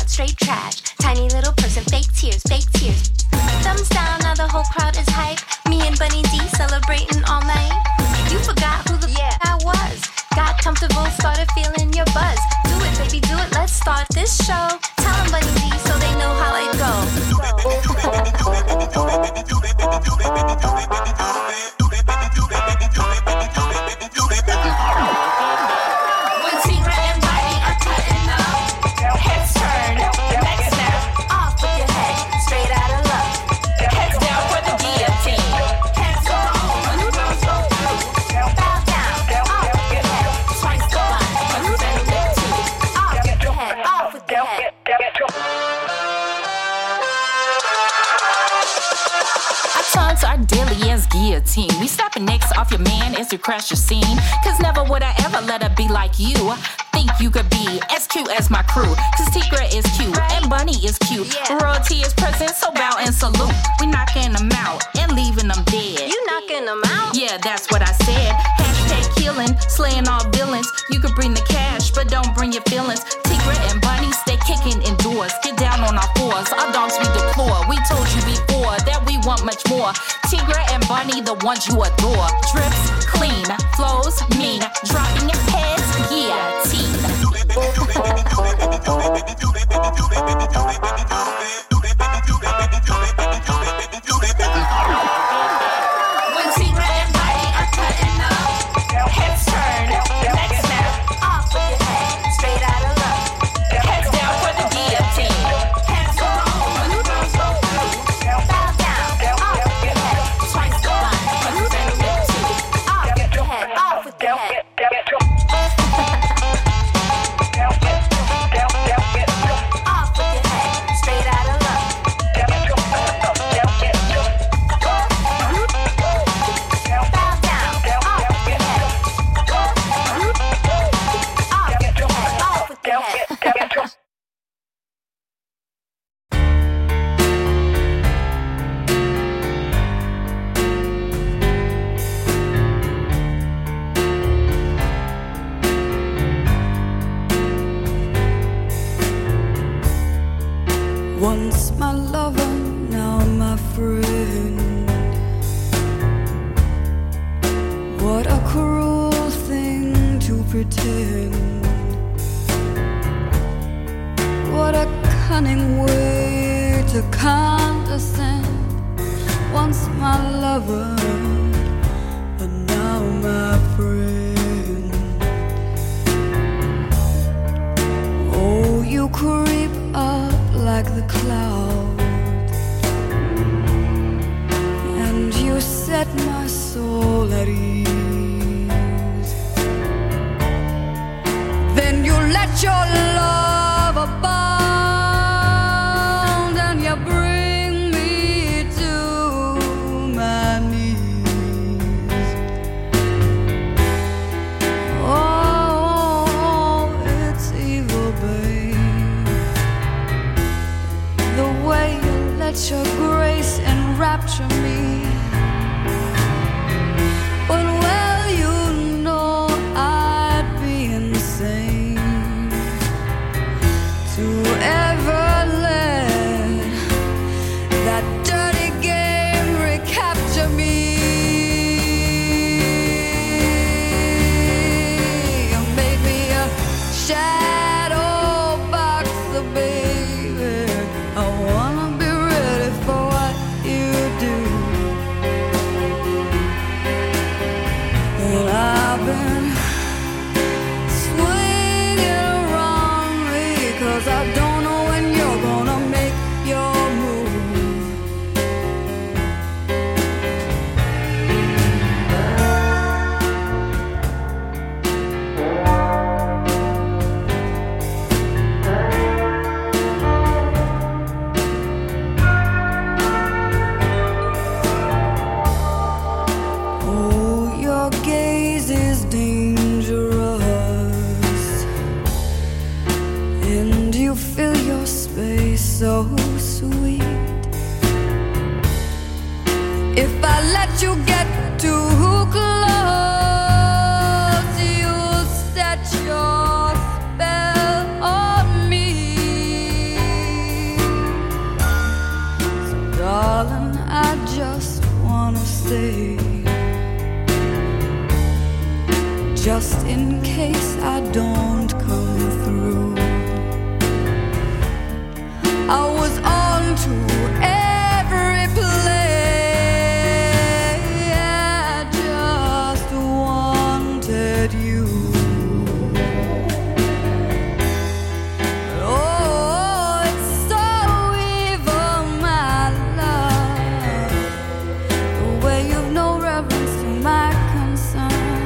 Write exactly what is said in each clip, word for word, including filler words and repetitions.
straight trash. Tiny little person, fake tears, fake tears. Thumbs down, now the whole crowd is hype. Me and Bunny D celebrating all night. You forgot who the yeah. I was. Got comfortable, started feeling your buzz. Do it, baby, do it, let's start this show. Tell them Bunny D so they know how it go. When Tigra and Bunny are cutting up, heads turn, neck snap, off with your head, straight out of luck. Heads down for the guillotine. Heads go on, bow down, off with your head, twice go on, bend your teeth, off with your head, off with your head. I taunts our daily as guillotine. We snapping necks off your man as you crash your scene. Cause never would I ever let her be like you. Think you could be as cute as my crew. Cause Tigra is cute and Bunny is cute. Yeah. Royalty is present, so bow and salute. We knocking them out and leaving them dead. You knocking them out? Yeah, that's what I said. Hashtag killing, slaying all villains. You could bring the cash, but don't bring your feelings. Tigra and Bunny stay kicking indoors. Get down on our fours, our dogs we deplore. We told you before that we want much more. Tigra and Bunny, the ones you adore. Drips, clean, flows, mean. Dropping your heads, yeah, teen. When Tigra and Bunny are cutting up, heads turn, neck snap, off with your head, straight out of luck. Heads down for the guillotine. Heads go on, bow down, off with your head, twice go on, bend your teeth, off with your head, off with your head. Off with your head, straight out of luck. Bow down, off with your head. Off with your head, off with your head. Once my lover, now my friend. What a cruel thing to pretend. What a cunning way to condescend. Once my lover, and now my friend. Oh, you creep up like the clouds, and you set my soul at ease. Then you let your love abound, and you bring me to my knees. Oh, it's evil, babe, the way you let your grace enrapture me. But well, you know I'd be insane to ever let that dirty game recapture me. You made me a shadow boxer, baby. I wanna be ready for what you do. And I've been swinging wrongly, 'cause I don't know when you're gonna make your move. Oh, your gaze is dangerous, and you fill your space so sweet. If I let you get too close, you'll set your spell on me. just in case I don't come through. I was on to every play, I just wanted you. Oh, it's so evil, my love, the way you've no reverence to my concern.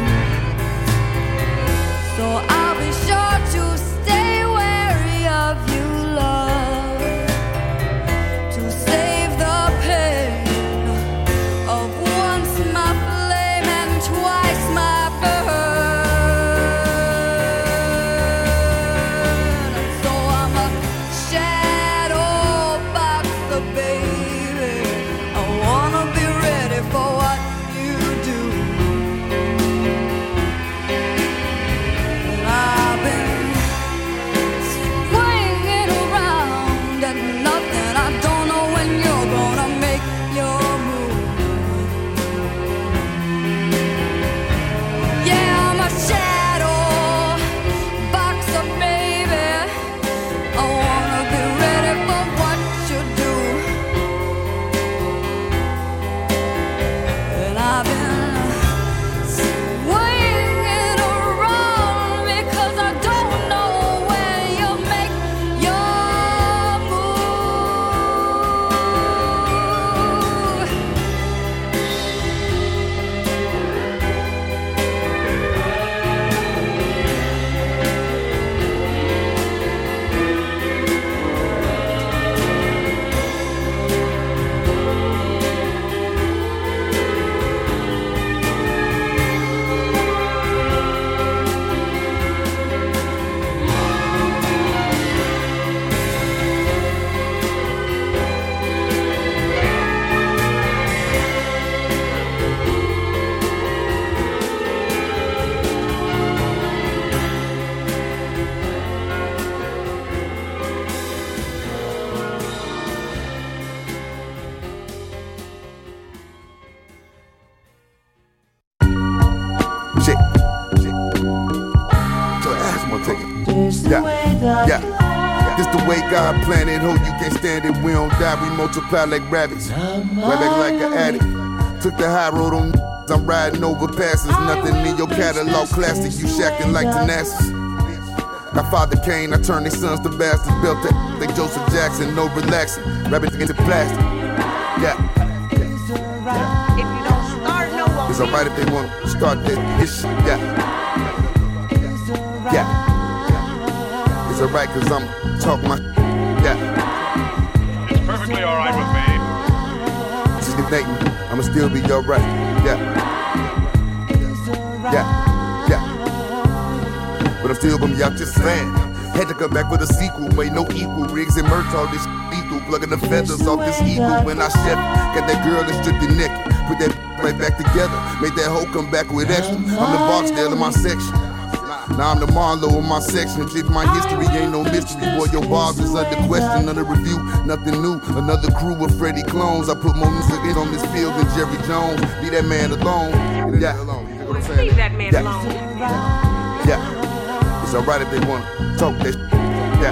So I'll be sure to stay wary of you, love, to save the pain of once my flame and twice my burn. So I'm a shadow boxer, baby. I wanna be ready for what you do. I've been swinging around at nothing. I don't know when you're gonna make your move. Yeah, I'm a shadow boxer, baby. I wanna be ready for what you do. And I've been swinging around because I don't know when you'll make your move. Shit. Shit. So asthma take it. Yeah. Yeah. This the way God planned it. Ho, you can't stand it. We don't die. We multiply like rabbits. Right back like an addict. Took the high road on. I'm riding over passes. Nothing in your catalog classic. You shacking like Tenacious. My father Kane, I turned their sons to bastards. Built that like Joseph Jackson. No relaxing. Rabbit into plastic. Yeah. If you don't start, no one It's alright if they want to start this, this shit, yeah. Yeah. It's alright cause I'm talk my yeah. It's perfectly alright with me. Just igniting, I'ma still be alright, yeah. Yeah, yeah. But I'm still gonna be out just saying. Had to come back with a sequel, wait no equal. Riggs and Merch, all this lethal. Plugging the feathers off this eagle when I chef. Got that girl that stripped the neck. Put that right back together. Made that hoe come back with extra. I'm the Barksdale in my section. Now I'm the Marlowe in my section. If my history ain't no mystery, boy, your bars is under question, under review. Nothing new. Another crew of Freddie clones. I put more music in on this field than Jerry Jones. Leave that man alone. Yeah. leave that man Yeah. alone. Yeah. It's alright if they wanna talk that shit. Yeah.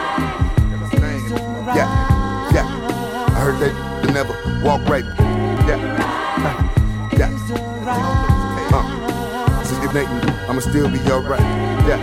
Yeah. Yeah. I heard they never walk right. Yeah. Yeah. Uh. Just igniting, I'ma still be alright. Yeah.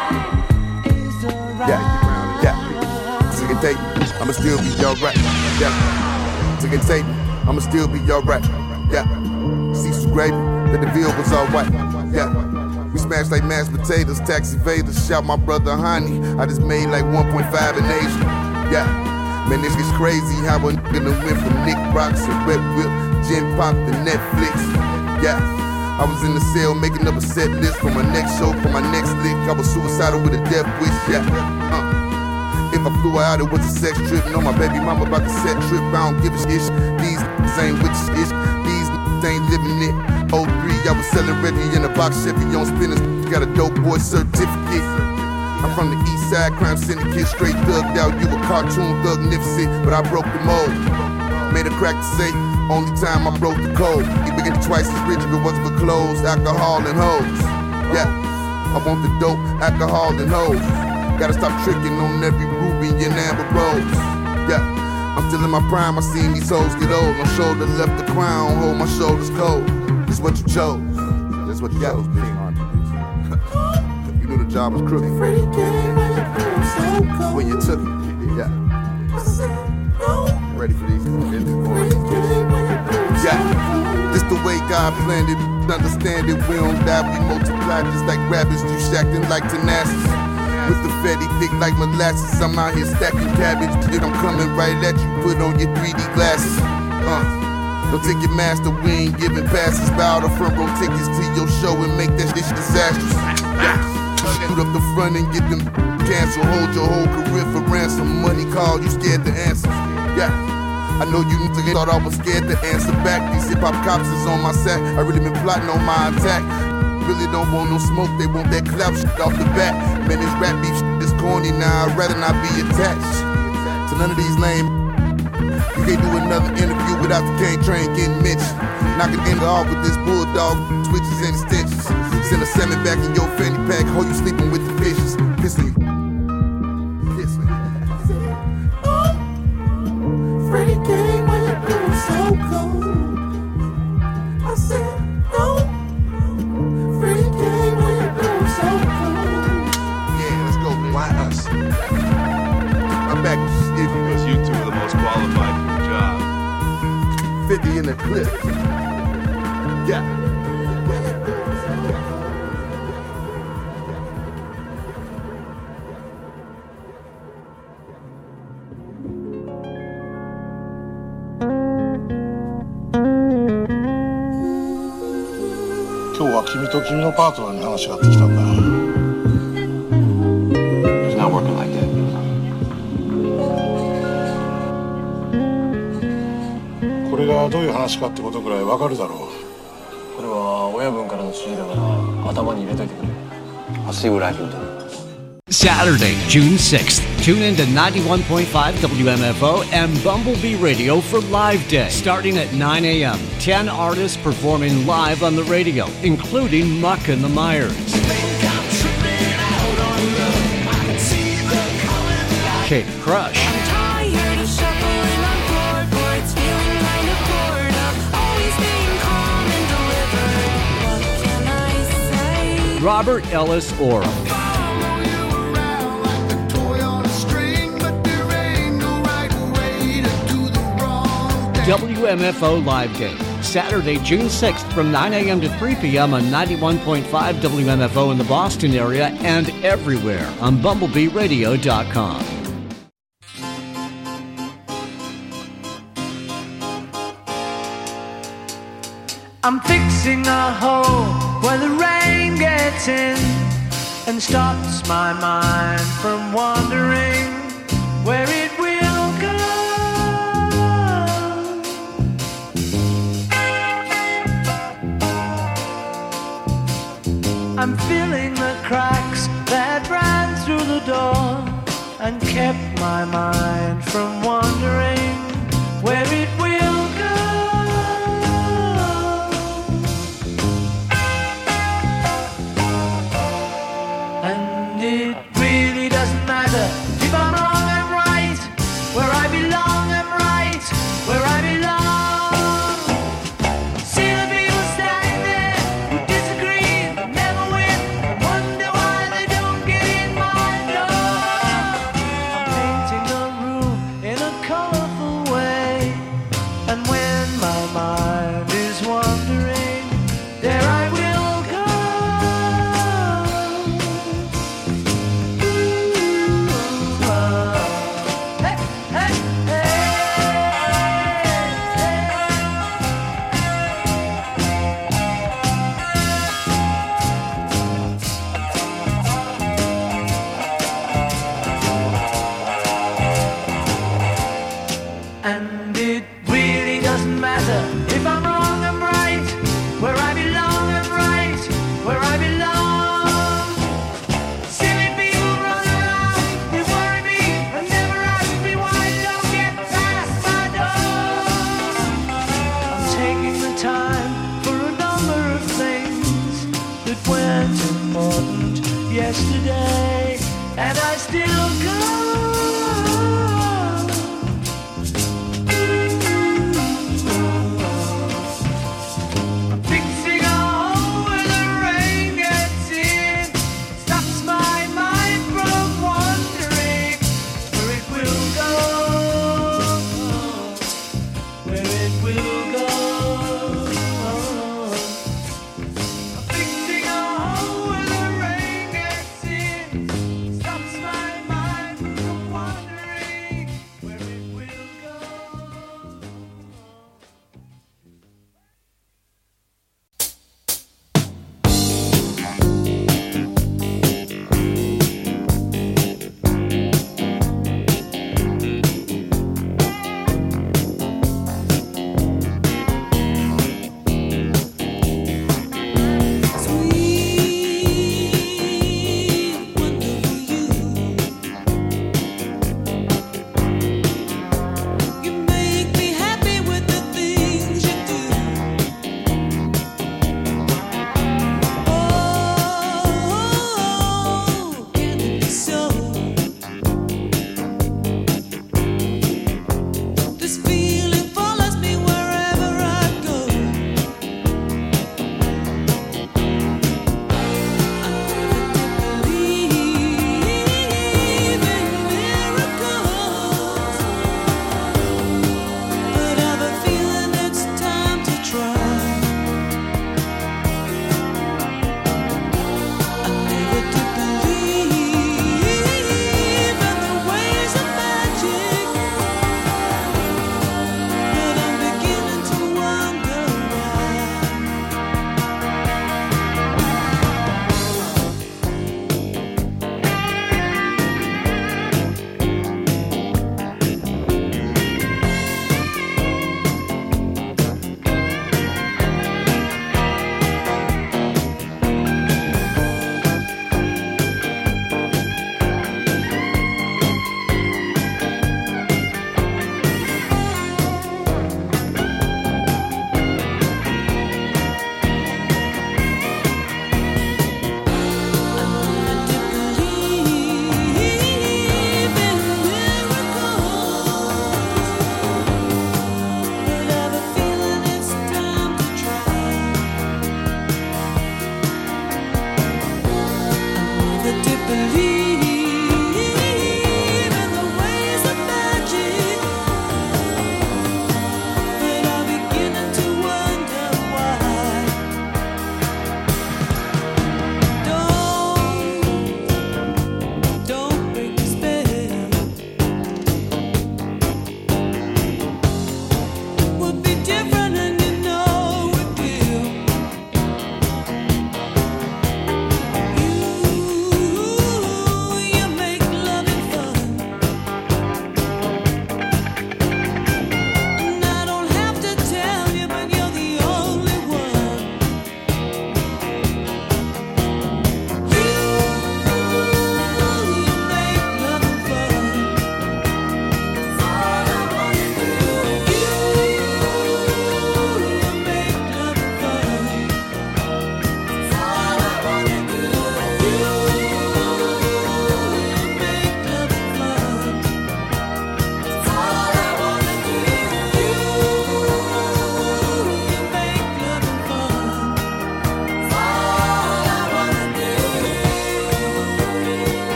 Yeah. Yeah. Just igniting, I'ma still be alright. Yeah. Just igniting, I'ma still be alright. Yeah. See some gravy, that the veal was alright. Yeah. We smashed like mashed potatoes, taxi evaders. Shout my brother Honey. I just made like one point five in Asia. Yeah. Man, this gets crazy how a nigga done went from Nick Rocks and Wet Whip, Gin Pop to Netflix. Yeah. I was in the cell making up a set list for my next show, for my next lick. I was suicidal with a death wish. Yeah. Uh. If I flew out, it was a sex trip. No, my baby mama about to set trip. I don't give a shit. These niggas ain't with the shit. These niggas ain't living it. oh three, I was selling Reggie in a box Chevy on spinners. Got a dope boy certificate. I'm from the east side, crime syndicate. Straight thugged out, you a cartoon thug nifsit. But I broke the mold. Made a crack to say, only time I broke the code. He began twice as rich if it wasn't for clothes, alcohol, and hoes. Yeah, I want the dope, alcohol, and hoes. Gotta stop tricking on every ruby and amber rose. Yeah, I'm still in my prime, I seen these hoes get old. My shoulder left the crown, hold my shoulders cold. This what you chose. This what you chose, bitch. You knew the job was crooked when you took it. Yeah. Ready for these? Yeah. This the way God planned it. Understand it. We don't die, we multiply just like rabbits. You shacking like tenacity. With the fatty thick like molasses. I'm out here stacking cabbage. Then I'm coming right at you. Put on your three D glasses. Uh. Don't take your master, we ain't giving passes. Bow the front row tickets to your show and make that shit disastrous. Yeah. Shoot up the front and get them cancel. Hold your whole career for ransom. Money call, you scared to answer. Yeah. I know you niggas thought I was scared to answer back. These hip hop cops is on my set. I really been plotting on my attack. Really don't want no smoke, they want that clap shit off the bat. Man, this rap beef shit is corny now. I'd rather not be attached to none of these lame. You can't do another interview without the cane train getting mentioned. Knock it in off with this bulldog, switches and extensions. Send a salmon back in your fanny pack. How you sleeping with the fishes? Pissing you. Pissing. Freddie came when you doing so cold. I said, no. Freddie came when you doing so cold. Yeah, let's go, man. Why us? I'm back. Because you two are the most qualified for the job. fifty in the clip. Yeah. 今日は君と君のパートナーに話があってきたんだ。 It's not working like that. これがどういう話かってことぐらいわかるだろう。 これは親分からの指示だから頭に入れといてくれ。I'll see what I can do. Saturday, June sixth. Tune in to ninety-one point five W M F O and Bumblebee Radio for Live Day. Starting at nine a.m., ten artists performing live on the radio, including Muck and the Myers. Kate Crush. I'm tired of shuffling on floorboards, feeling kind of bored of always being calm and deliberate. What can I say? Robert Ellis Oram. W M F O Live Day, Saturday, June sixth from nine a.m. to three p.m. on ninety-one point five W M F O in the Boston area and everywhere on bumblebee radio dot com. I'm fixing a hole where the rain gets in and stops my mind from wandering where it will go. I'm filling the cracks that ran through the door and kept my mind from wandering where it will go. And it really doesn't matter if I'm wrong, I'm right. Where I belong, I'm right. Where I belong. See the people standing there who disagree, never win. Wonder why they don't get in my door. I'm painting a room in a colorful way.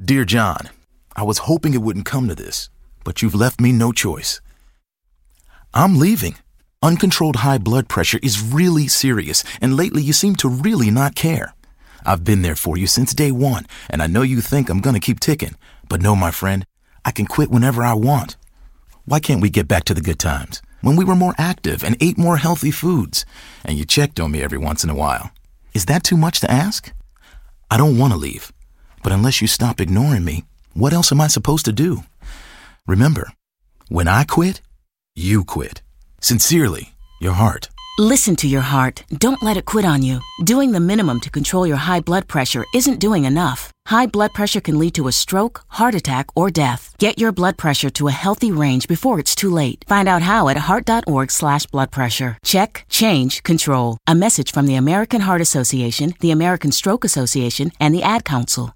Dear John, I was hoping it wouldn't come to this, but you've left me no choice. I'm leaving. Uncontrolled high blood pressure is really serious, and lately you seem to really not care. I've been there for you since day one, and I know you think I'm gonna keep ticking, but no, my friend, I can quit whenever I want. Why can't we get back to the good times, when we were more active and ate more healthy foods, and you checked on me every once in a while? Is that too much to ask? I don't want to leave, but unless you stop ignoring me, what else am I supposed to do? Remember, when I quit, you quit. Sincerely, your heart. Listen to your heart. Don't let it quit on you. Doing the minimum to control your high blood pressure isn't doing enough. High blood pressure can lead to a stroke, heart attack, or death. Get your blood pressure to a healthy range before it's too late. Find out how at heart.org slash blood pressure. Check, change, control. A message from the American Heart Association, the American Stroke Association, and the Ad Council.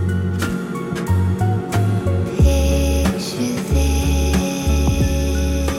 Picture this.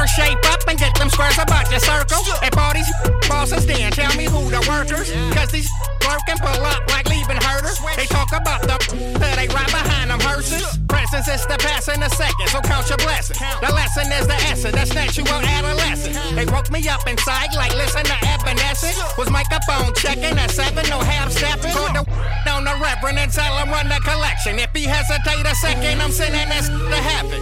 First shape up and get them squares about your circle. And all these bosses then tell me who the workers. Cause these working pull up like leaving herders. They talk about the that they ride behind them hearses. Presence is the past in a second, so count your blessings. The lesson is the essence, that's natural adolescence. They woke me up inside like listen to Evanescence. Was microphone checking at seven, no half stepping. Called the on the reverend and tell him run the collection. If he hesitate a second, I'm sending this to heaven.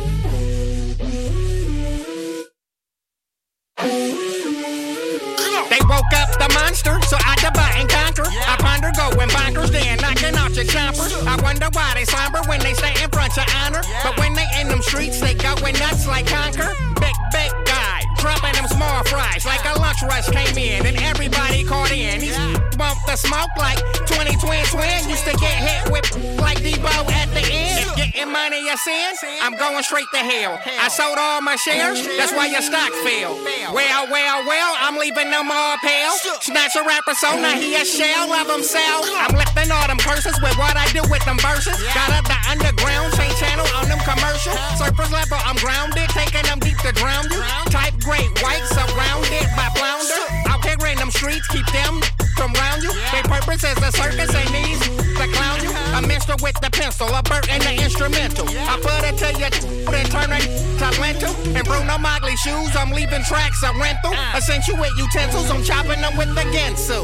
They woke up the monster, so I divide and conquer. I ponder going bonkers, then knocking out your chompers. I wonder why they slumber when they stay in front of honor. But when they in them streets, they going nuts like conquer. Big, big guy, dropping them small fries like a lunch rush came in and everybody caught in. He's bump the smoke like twenty twin twin. Used to get hit with like Debo at the end. If getting money a sin, I'm going straight to hell. I sold all my shares, that's why your stock fell. Well, well, well, I'm leaving them all pale. Snatch a rapper so now he a shell of himself. I'm lifting all them curses with what I do with them verses. Got up the underground, change channel on them commercials. Surface level, I'm grounded, taking them deep to drown you. Type great white, surrounded by flounder. Out here in them streets, keep them from round you. They purpose is a circus, ain't these to clown you. A minstrel with the pencil, a bird and the instrumental. I put it to you, then turn it to lentil. And Bruno Mogley shoes, I'm leaving tracks a rental. Accentuate utensils, I'm chopping them with the Gensu.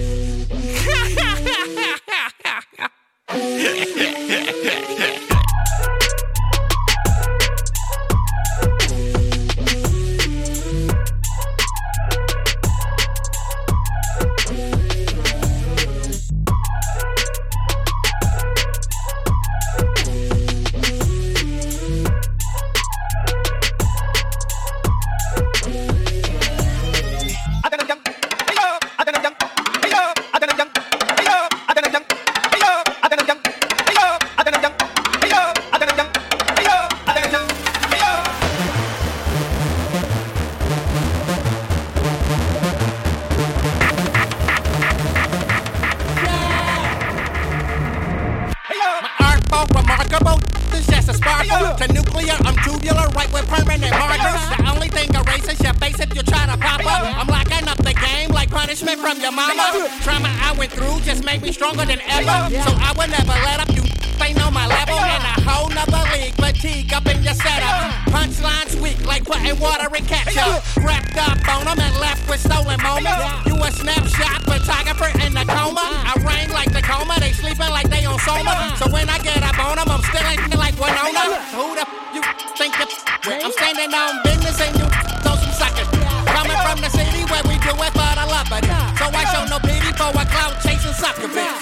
Stronger than ever, so I will never let up. You ain't on my level in a whole nother league. Fatigue up in your setup. Punchlines weak like putting water in ketchup. Wrapped up on them and left with stolen moments. You a snapshot photographer in the coma. I rain like Tacoma, they sleeping like they on Soma. So when I get up on them, I'm still ain't like Winona. Who the f you think you with? I'm standing on business and you throw some suckers. Coming from the city where we do it for the love of it. So I show no pity for a clout chasing sucker bitch.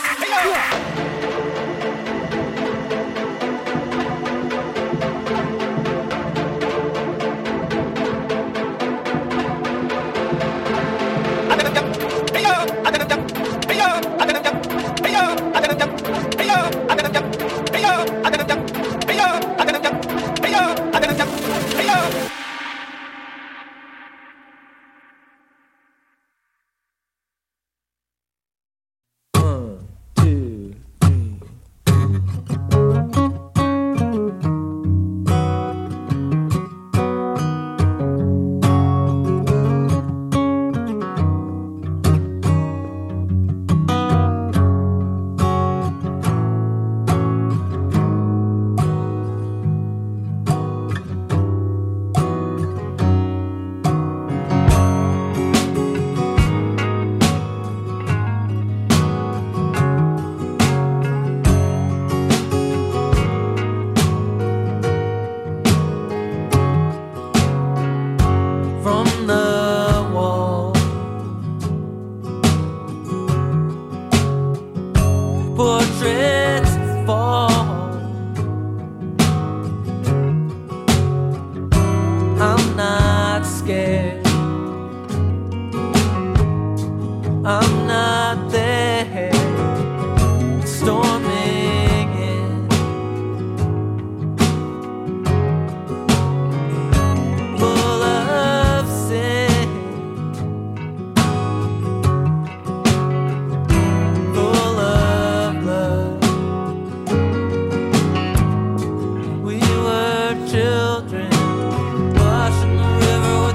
Children washing the river with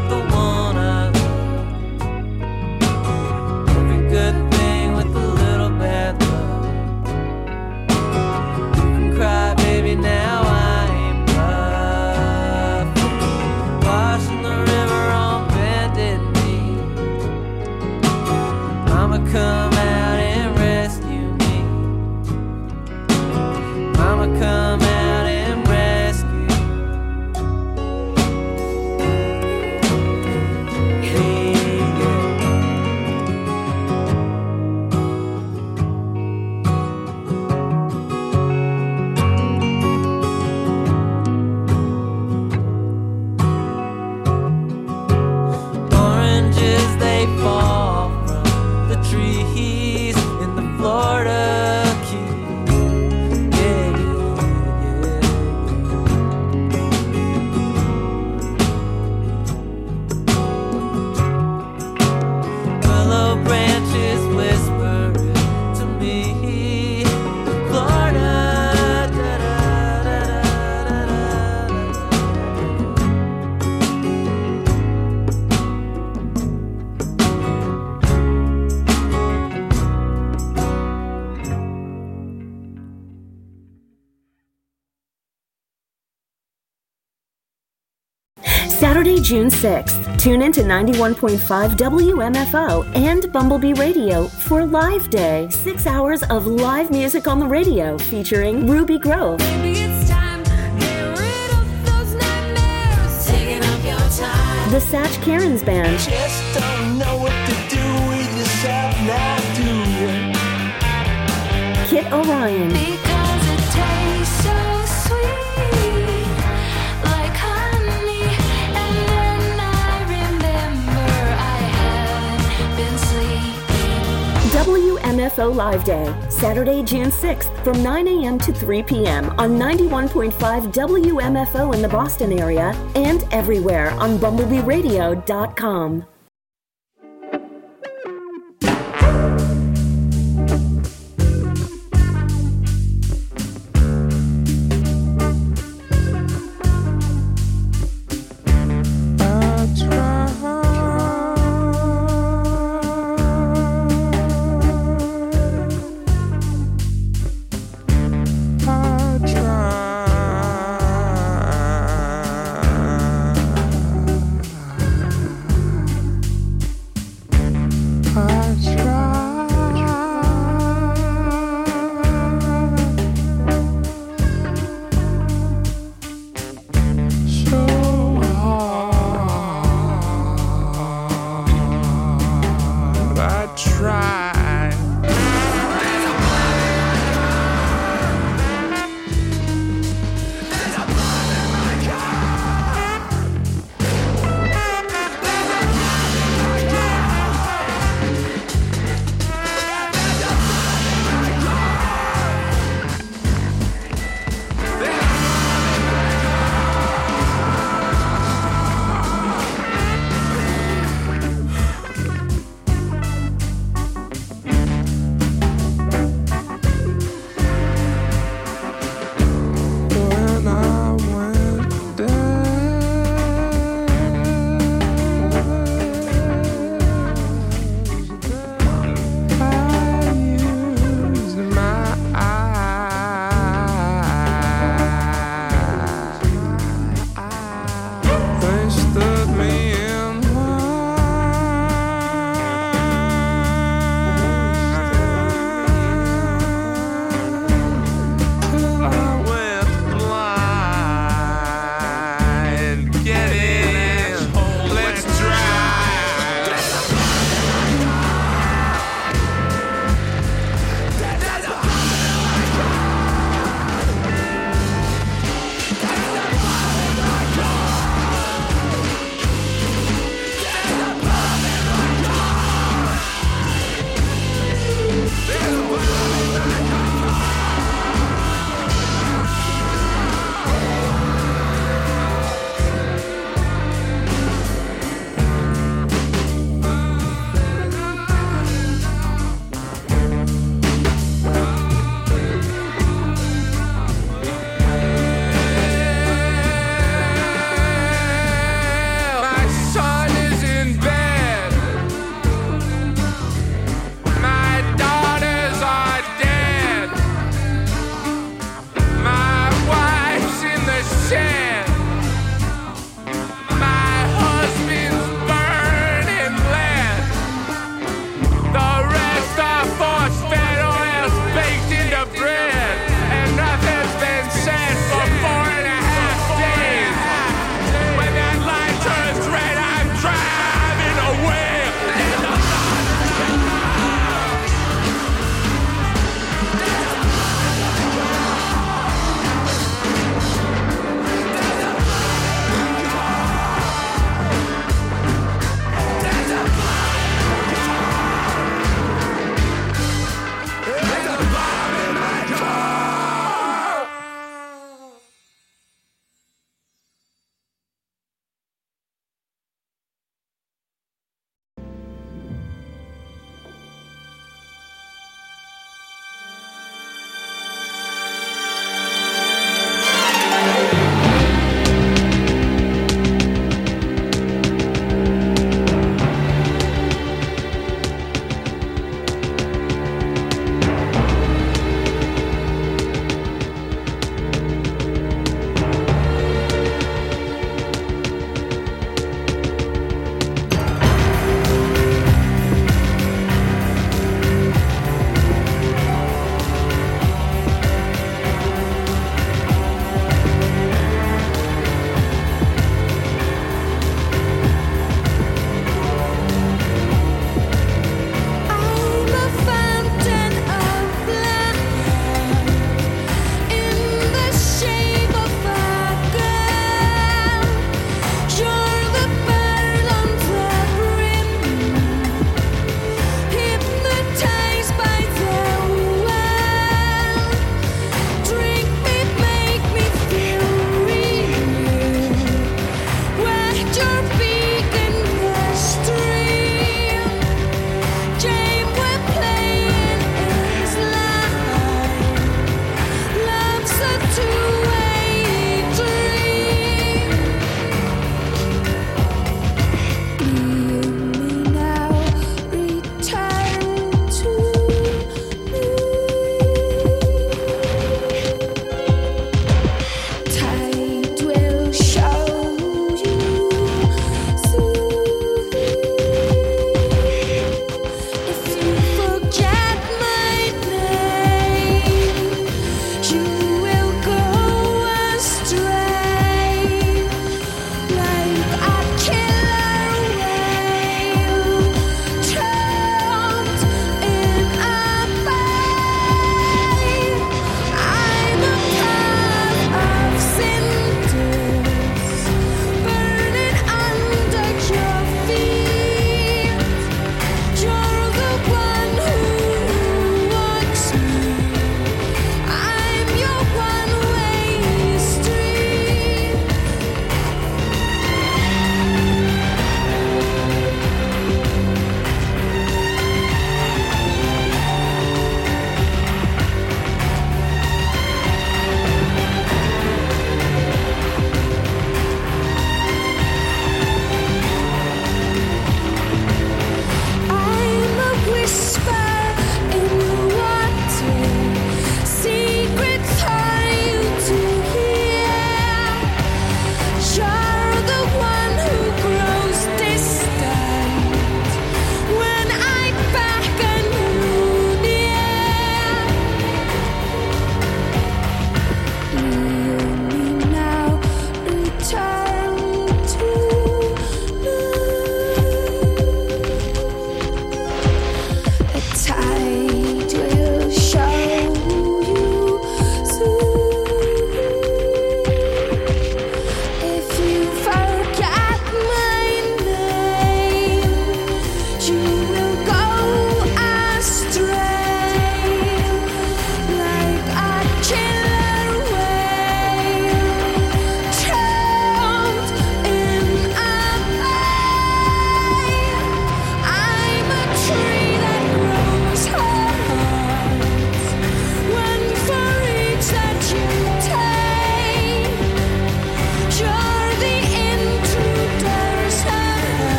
Saturday, June sixth. Tune in to ninety-one point five W M F O and Bumblebee Radio for Live Day. Six hours of live music on the radio featuring Ruby Grove, Maybe it's time, get rid of those nightmares, taking up your time. the Satch Cairns Band, Just don't know what to do with yourself now, do you? Kit Orion, Because it tastes so sweet, like honey, and then I remember I haven't been sleeping. W M F O Live Day, Saturday, June sixth from nine a.m. to three p.m. on ninety-one point five W M F O in the Boston area and everywhere on bumblebee radio dot com.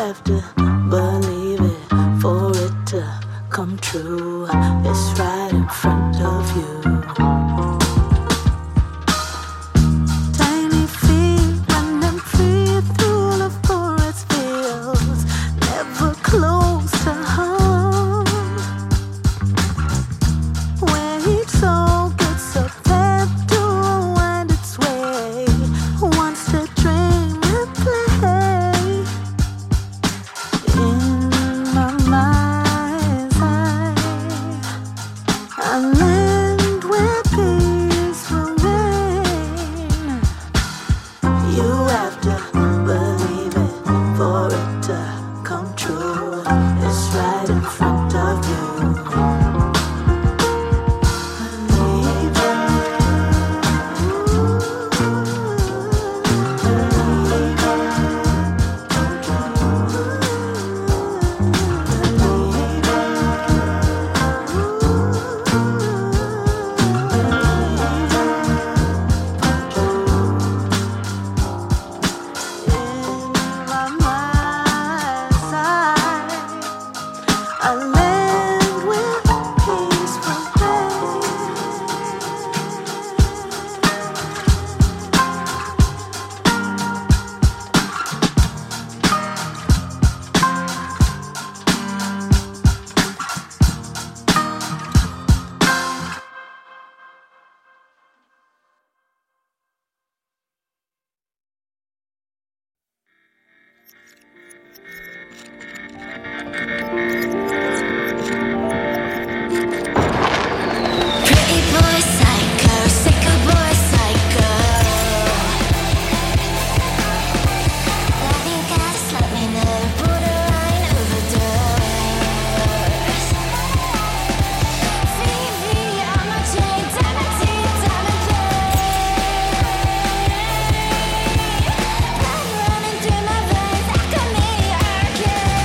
have to believe it for it to come true. It's right in front of you. Tiny feet running free through the forest fields, never close to home. Where each soul gets a path to wind its way, wants to dream and play. In my mind's eye, a land where peace will reign. You have to believe it for it to come true. It's right in front of you. Believe it. My mind's eye, a land where peace will reign. Pretty boy psycho, sicko boy psycho. Love you guys, let me know. Borderline overdose. V V on my chain, diamond teeth, diamond blade. Blood running through my veins, alchemy arcade.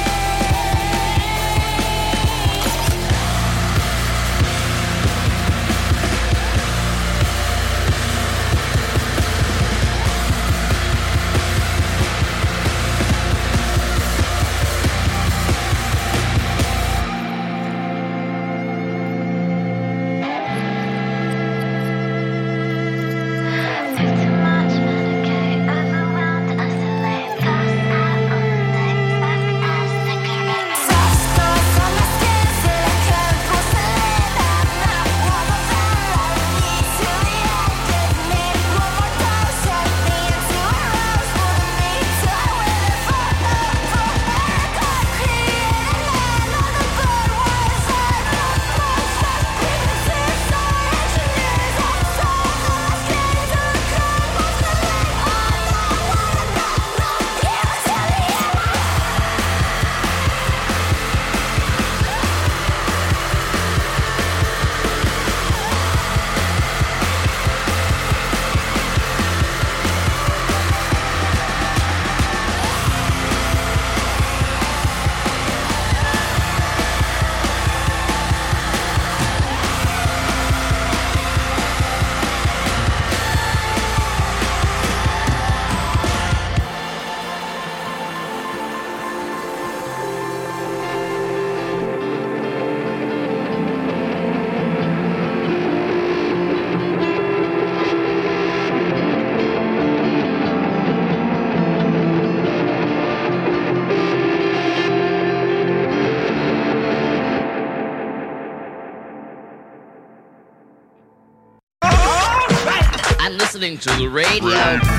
I'm listening to the radio.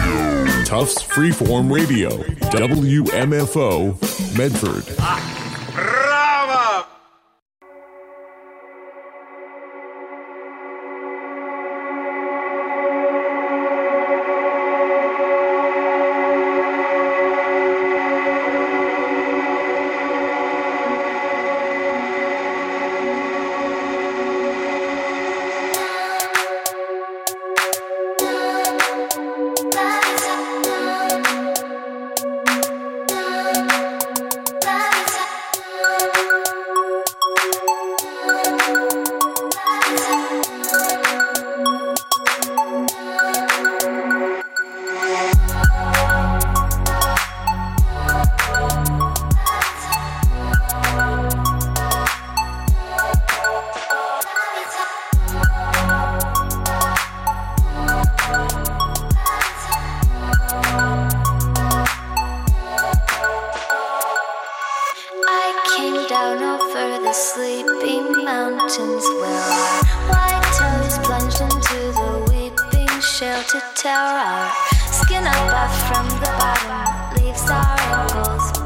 Tufts Freeform Radio, W M F O, Medford. Bravo! Bye. sleepy mountains where our white toes plunged into the weeping shelter tower. Our skin up from the bottom leaves our